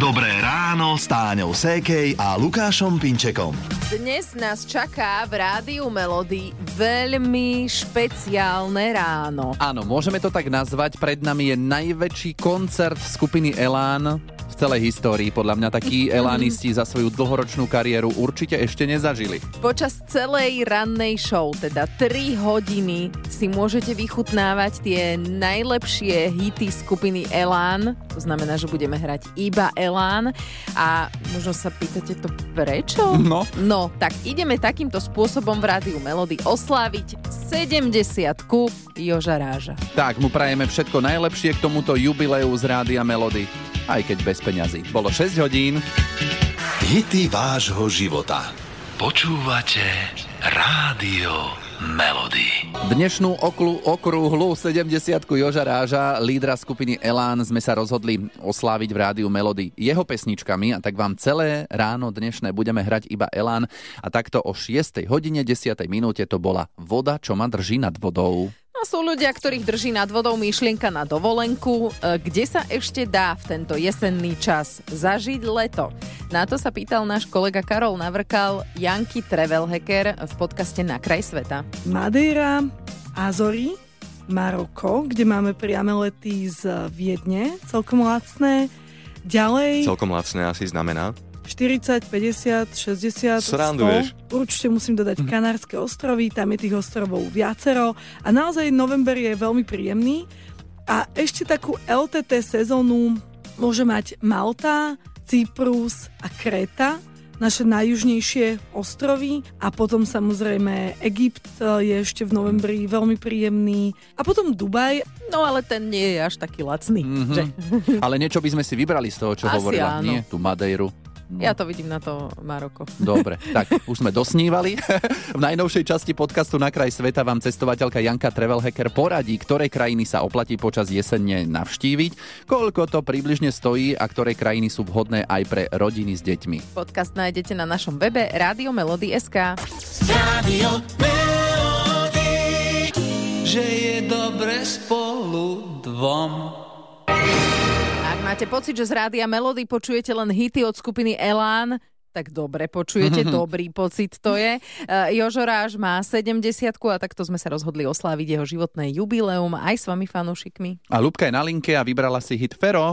Dobré ráno s Táňou Sékej a Lukášom Pinčekom. Dnes nás čaká v Rádiu Melody veľmi špeciálne ráno. Áno, môžeme to tak nazvať. Pred nami je najväčší koncert skupiny Elán v celej histórii. Podľa mňa takí elánisti za svoju dlhoročnú kariéru určite ešte nezažili. Počas celej rannej show, teda 3 hodiny, si môžete vychutnávať tie najlepšie hity skupiny Elán. To znamená, že budeme hrať iba Elán. A možno sa pýtate to prečo? No, tak ideme takýmto spôsobom v Rádiu Melody osláviť 70-ku Joža Ráža. Tak, mu prajeme všetko najlepšie k tomuto jubileu z Rádia Melody. Aj keď bez peňazí. Bolo 6 hodín. Hity vášho života. Počúvate Rádio Melody. Dnešnú okrúhlu 70-ku Joža Ráža, lídra skupiny Elán, sme sa rozhodli osláviť v Rádiu Melody jeho pesničkami, a tak vám celé ráno dnešné budeme hrať iba Elán. A takto o 6 hodine 10 minúte to bola Voda, čo ma drží nad vodou. A sú ľudia, ktorých drží nad vodou myšlienka na dovolenku. Kde sa ešte dá v tento jesenný čas zažiť leto? Na to sa pýtal náš kolega Karol Navrkal Janky Travel Hacker v podcaste Na kraj sveta. Madeira, Azory, Maroko, kde máme priame lety z Viedne, celkom lacné. Ďalej... Celkom lacné asi znamená? 40, 50, 60, 100. Určite musím dodať Kanárske ostrovy, tam je tých ostrovov viacero a naozaj november je veľmi príjemný. A ešte takú LTT sezónu môže mať Malta, Cyprus a Kréta, naše najjužnejšie ostrovy, a potom samozrejme Egypt je ešte v novembri veľmi príjemný a potom Dubaj. No ale ten nie je až taký lacný. Že? Ale niečo by sme si vybrali z toho, čo asi hovorila. Áno. Nie, tú Madeiru. No. Ja to vidím na to Maroko. Dobre, tak už sme dosnívali. V najnovšej časti podcastu Na kraj sveta vám cestovateľka Janka Travel Hacker poradí, ktoré krajiny sa oplatí počas jesene navštíviť, koľko to približne stojí a ktoré krajiny sú vhodné aj pre rodiny s deťmi. Podcast nájdete na našom webe radiomelody.sk. Radio Melody, že je dobre spolu dvom. Ak máte pocit, že z Rádia Melody počujete len hity od skupiny Elán, tak dobre počujete, dobrý pocit to je. Jožo Ráž má 70-ku a takto sme sa rozhodli osláviť jeho životné jubileum aj s vami fanúšikmi. A Ľubka je na linke a vybrala si hit Fero.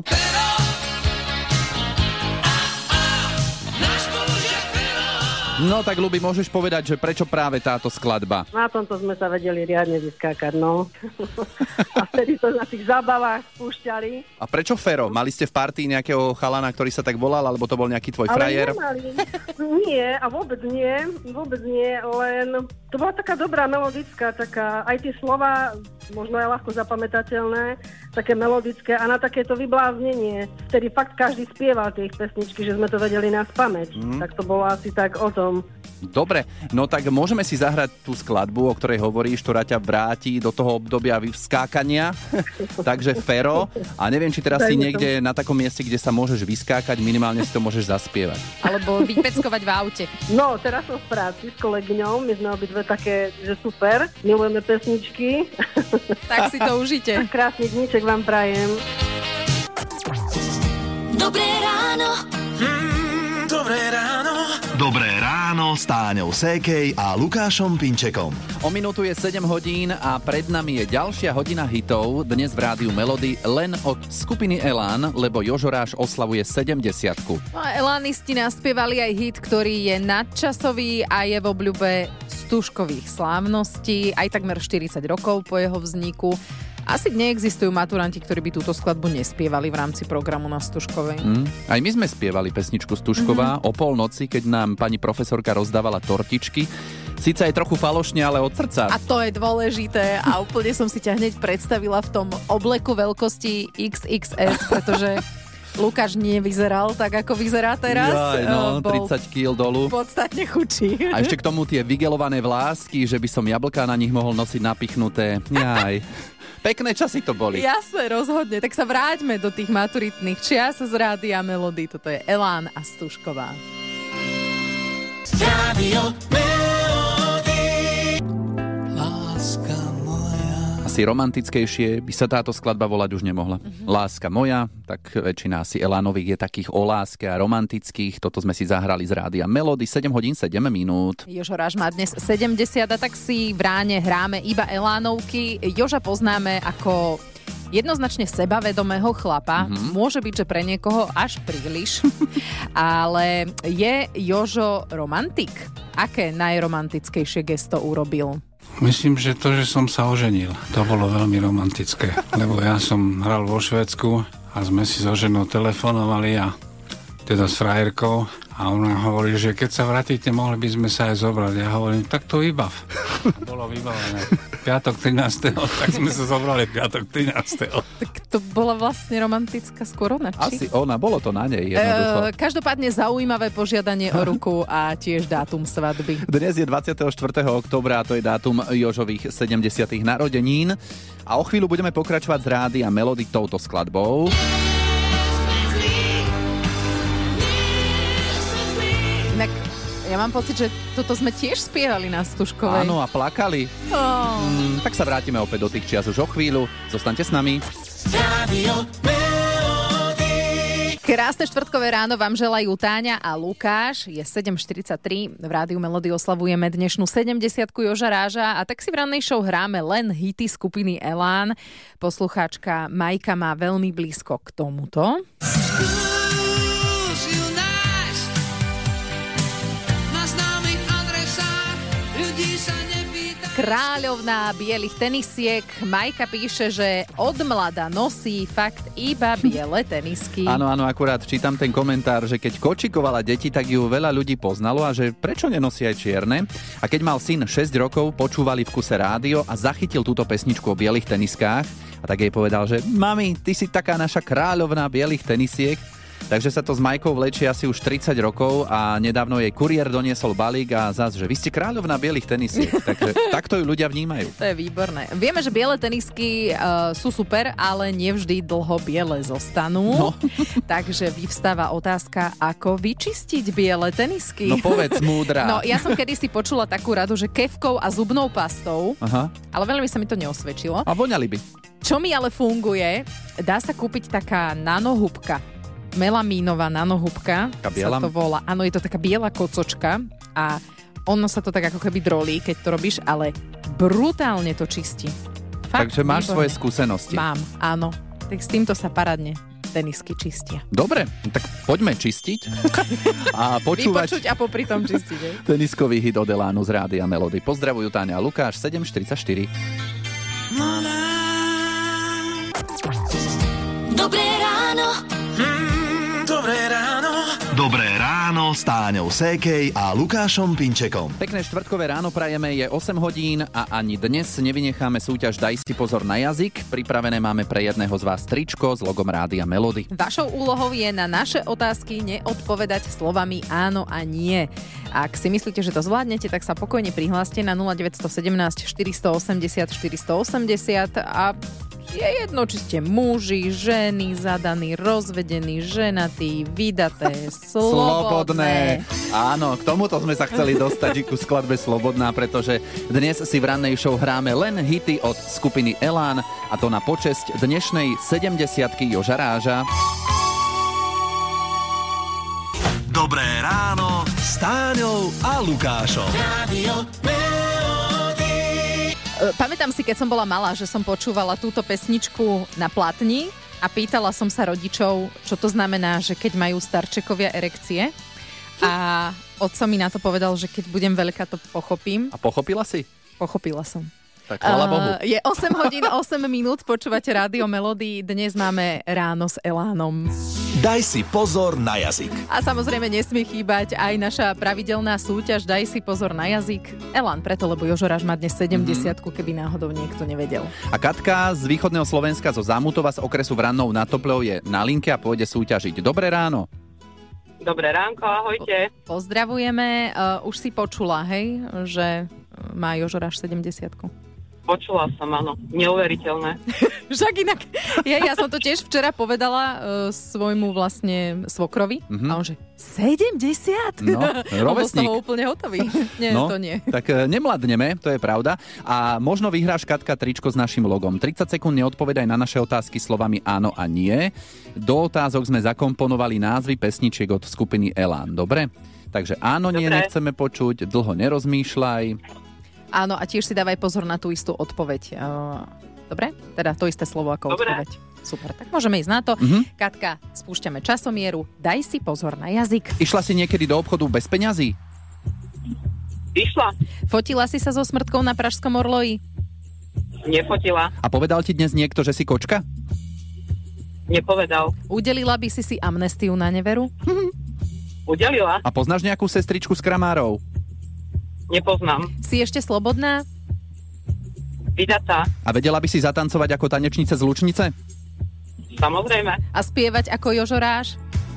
No tak, Ľubi, môžeš povedať, že prečo práve táto skladba? Na tomto sme sa vedeli riadne vyskákať, no. A vtedy to na tých zábavách spúšťali. A prečo Fero? Mali ste v partii nejakého chalana, ktorý sa tak volal, alebo to bol nejaký tvoj frajer? Ale nemali. Nie, a vôbec nie, len to bola taká dobrá melodická, taká, aj tie slova, možno aj ľahko zapamätateľné, také melodické a na takéto vybláznenie. Vtedy fakt každý spieval tie ich pesničky, že sme to vedeli na spamäť. Tak to bolo asi tak o tom. Dobre, no tak môžeme si zahrať tú skladbu, o ktorej hovoríš, ktorá ťa vráti do toho obdobia vyskákania. Takže Fero. A neviem, či teraz si niekde na takom mieste, kde sa môžeš vyskákať, minimálne si to môžeš zaspievať. Alebo vypeckovať v aute. No, teraz som v práci s kolegyňou, my sme obidve také, že super, milujeme pesničky. Tak si to užite. Krásny dníček vám prajem. Dobré ráno. Dobré ráno. Dobré ráno s Táňou Sékej a Lukášom Pinčekom. O minútu je 7 hodín a pred nami je ďalšia hodina hitov, dnes v Rádiu Melody, len od skupiny Elán, lebo Jožo Ráž oslavuje 70-ku. No a elánisti naspievali aj hit, ktorý je nadčasový a je v obľúbe stužkových slávností, aj takmer 40 rokov po jeho vzniku. Asi neexistujú maturanti, ktorí by túto skladbu nespievali v rámci programu na Stužkovej. Aj my sme spievali pesničku Stužková o polnoci, keď nám pani profesorka rozdávala tortičky. Síce aj trochu falošne, ale od srdca. A to je dôležité a úplne som si ťa hneď predstavila v tom obleku veľkosti XXS, pretože Lukáš nevyzeral tak, ako vyzerá teraz. Jaj, no, 30 kg dolu. Podstatne chudší. A ešte k tomu tie vygelované vlásky, že by som jablká na nich mohol nosiť napichnuté. Jaj. Pekné časy to boli. Jasné, rozhodne. Tak sa vráťme do tých maturitných čias z Rádia Melody. Toto je Elán a Stužková. Radio Melody. Láska moja. Asi romantickejšie by sa táto skladba volať už nemohla. Láska moja, tak väčšina asi Elánových je takých o láske a romantických. Toto sme si zahrali z rádia Melody, 7 hodín 7 minút. Jožo Ráž má dnes 70 a tak si v ráne hráme iba Elánovky. Joža poznáme ako jednoznačne sebavedomého chlapa. Môže byť, že pre niekoho až príliš. Ale je Jožo romantik? Aké najromantickejšie gesto urobil? Myslím, že to, že som sa oženil, to bolo veľmi romantické. Lebo ja som hral vo Švédsku a sme si so ženou telefonovali a teda s frajerkou. A ona hovorí, že keď sa vrátite, mohli by sme sa aj zobrať. Ja hovorím, tak to vybav. A bolo vybavené. Piatok 13. tak sme sa zobrali piatok 13. Tak to bola vlastne romantická skôr ona, či? Asi ona, bolo to na nej jednoducho. Každopádne zaujímavé požiadanie o ruku a tiež dátum svadby. Dnes je 24. októbra a to je dátum Jožových 70. narodenín. A o chvíľu budeme pokračovať z rádia Melody touto skladbou. Inak ja mám pocit, že toto sme tiež spievali na Stužkovej. Áno, a plakali. Tak sa vrátime opäť do tých čias už o chvíľu. Zostaňte s nami. Rádio Melody. Krásne štvrtkové ráno vám želajú Táňa a Lukáš. Je 7:43. V rádiu Melody oslavujeme dnešnú 70-ku Joža Ráža a tak si v rannej show hráme len hity skupiny Elán. Poslucháčka Majka má veľmi blízko k tomuto. Kráľovná bielých tenisiek. Majka píše, že od mlada nosí fakt iba biele tenisky. Áno, akurát čítam ten komentár, že keď kočikovala deti, tak ju veľa ľudí poznalo a že prečo nenosí aj čierne. A keď mal syn 6 rokov, počúvali v kuse rádio a zachytil túto pesničku o bielých teniskách a tak jej povedal, že mami, ty si taká naša kráľovná bielých tenisiek. Takže sa to s Majkou vlečie asi už 30 rokov a nedávno jej kuriér doniesol balík a zás, že vy ste kráľovná bielých tenisiek. Takže takto ju ľudia vnímajú. To je výborné. Vieme, že biele tenisky sú super, ale nevždy dlho biele zostanú. No. Takže vyvstáva otázka, ako vyčistiť biele tenisky. No povedz, múdra. No ja som kedysi počula takú radu, že kefkou a zubnou pastou, Aha. ale veľmi sa mi to neosvedčilo. A voňali by. Čo mi ale funguje, dá sa kúpiť taká nanohúbka. Melamínová nanohúbka sa to volá. Áno, je to taká biela kocočka a ono sa to tak ako keby drolí, keď to robíš, ale brutálne to čistí. Fakt, takže máš výborné. svoje skúsenosti. Mám, áno. Tak s týmto sa parádne tenisky čistia. Dobre, tak poďme čistiť a počúvať. Vypočuť a popri tom čistiť. Teniskový hit od Elánu z rádia Melody. Pozdravujú Táňa a Lukáš, 7:44. Dobré ráno. Dobré ráno. Dobré ráno s Táňou Sékej a Lukášom Pinčekom. Pekné štvrtkové ráno prajeme, je 8 hodín a ani dnes nevynecháme súťaž Daj si pozor na jazyk. Pripravené máme pre jedného z vás tričko s logom rádia Melody. Vašou úlohou je na naše otázky neodpovedať slovami áno a nie. Ak si myslíte, že to zvládnete, tak sa pokojne prihláste na 0917 480 480 a je jedno, či ste muži, ženy, zadaní, rozvedení, ženatí, vydaté, slobodné. Áno, k tomuto sme sa chceli dostať ku skladbe Slobodná, pretože dnes si v rannej show hráme len hity od skupiny Elán a to na počesť dnešnej 70-ky Joža Ráža. Dobré ráno s Táňou a Lukášom. Rádio Pamätám si, keď som bola malá, že som počúvala túto pesničku na platni a pýtala som sa rodičov, čo to znamená, že keď majú starčekovia erekcie. A otco mi na to povedal, že keď budem veľká, to pochopím. A pochopila si? Pochopila som. Tak chvála Bohu. Je 8 hodín 8 minút, počúvate rádio Melody. Dnes máme ráno s Elánom. Daj si pozor na jazyk. A samozrejme nesmie chýbať aj naša pravidelná súťaž Daj si pozor na jazyk. Elán preto, lebo Jožo Ráž má dnes 70-ku, keby náhodou niekto nevedel. A Katka z východného Slovenska zo Zámutova z okresu Vrannou nad Topľou je na linke a pôjde súťažiť. Dobré ráno. Dobré ránko, ahojte. Pozdravujeme. Už si počula, hej, že má Jožo Ráž 70-ku. Počula som, áno. Neuveriteľné. Však inak, ja som to tiež včera povedala svojmu vlastne svokrovi a on že 70? No, on bol z toho úplne hotový. Nie, no, to nie. Tak nemladneme, to je pravda. A možno vyhráš, Katka, tričko s našim logom. 30 sekúnd neodpovedaj na naše otázky slovami áno a nie. Do otázok sme zakomponovali názvy pesničiek od skupiny Elán. Dobre? Takže áno, nie, nechceme počuť, dlho nerozmýšľaj. Áno, a tiež si dávaj pozor na tú istú odpoveď. Dobre? Teda to isté slovo ako odpoveď. Super, tak môžeme ísť na to. Katka, spúšťame časomieru, daj si pozor na jazyk. Išla si niekedy do obchodu bez peňazí? Išla. Fotila si sa so smrtkou na Pražskom orloji? Nefotila. A povedal ti dnes niekto, že si kočka? Nepovedal. Udelila by si amnestiu na neveru? Udelila. A poznáš nejakú sestričku z Kramárov? Nepoznám. Si ešte slobodná? Vydatá. A vedela by si zatancovať ako tanečnice z Lučnice? Samozrejme. A spievať ako Jožo Ráš?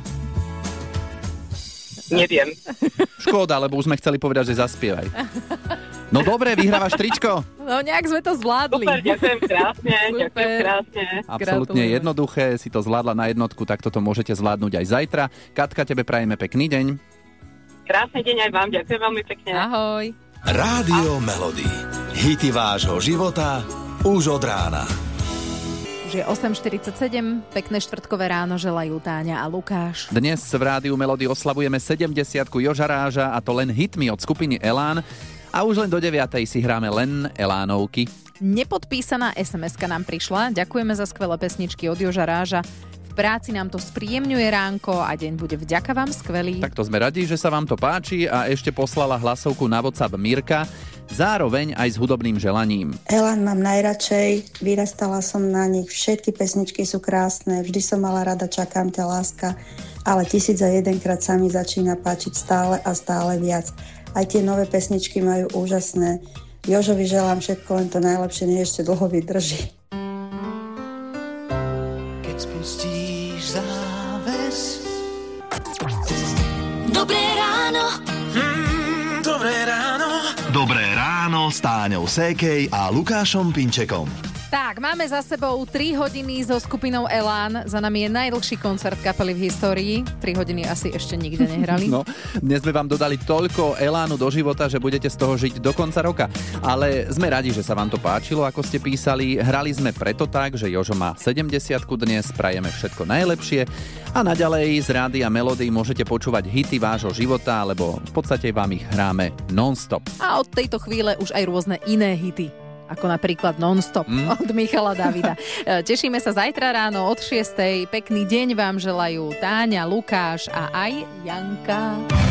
Neviem. Škoda, lebo už sme chceli povedať, že zaspievaj. No dobre, vyhrávaš tričko. No nejak sme to zvládli. Super, ďakujem krásne. Ďakujem krásne. Absolútne jednoduché, si to zvládla na jednotku, tak toto môžete zvládnuť aj zajtra. Katka, tebe prajeme pekný deň. Krásny deň aj vám, ďakujem veľmi pekne. Ahoj. Rádio Melody. Hity vášho života už od rána. Už je 8.47, pekné štvrtkové ráno želajú Táňa a Lukáš. Dnes v Rádiu Melody oslavujeme 70-ku Joža Ráža, a to len hitmi od skupiny Elán. A už len do 9:00 si hráme len Elánovky. Nepodpísaná SMS-ka nám prišla. Ďakujeme za skvelé pesničky od Joža Ráža. V práci nám to spríjemňuje ránko a deň bude vďaka vám skvelý. Tak to sme radi, že sa vám to páči, a ešte poslala hlasovku na WhatsApp Mirka, zároveň aj s hudobným želaním. Elán mám najradšej, vyrastala som na nich, všetky pesničky sú krásne, vždy som mala rada Čakám ťa láska, ale 1001krát sa mi začína páčiť stále a stále viac. Aj tie nové pesničky majú úžasné. Jožovi želám všetko len to najlepšie, nech ešte dlho vydrží. Keď spustíš záves. Dobré ráno. Dobré ráno. Dobré ráno s Táňou Sékej a Lukášom Pinčekom. Tak, máme za sebou 3 hodiny so skupinou Elán. Za nami je najdlhší koncert kapely v histórii. 3 hodiny asi ešte nikde nehrali. No, dnes sme vám dodali toľko elánu do života, že budete z toho žiť do konca roka. Ale sme radi, že sa vám to páčilo, ako ste písali. Hrali sme preto tak, že Jožo má 70-ku dnes, prajeme všetko najlepšie. A naďalej z Rádia Melody môžete počúvať hity vášho života, lebo v podstate vám ich hráme non-stop. A od tejto chvíle už aj rôzne iné hity. Ako napríklad Non-stop od Michala Davida. Tešíme sa zajtra ráno od 6:00. Pekný deň vám želajú Táňa, Lukáš a aj Janka.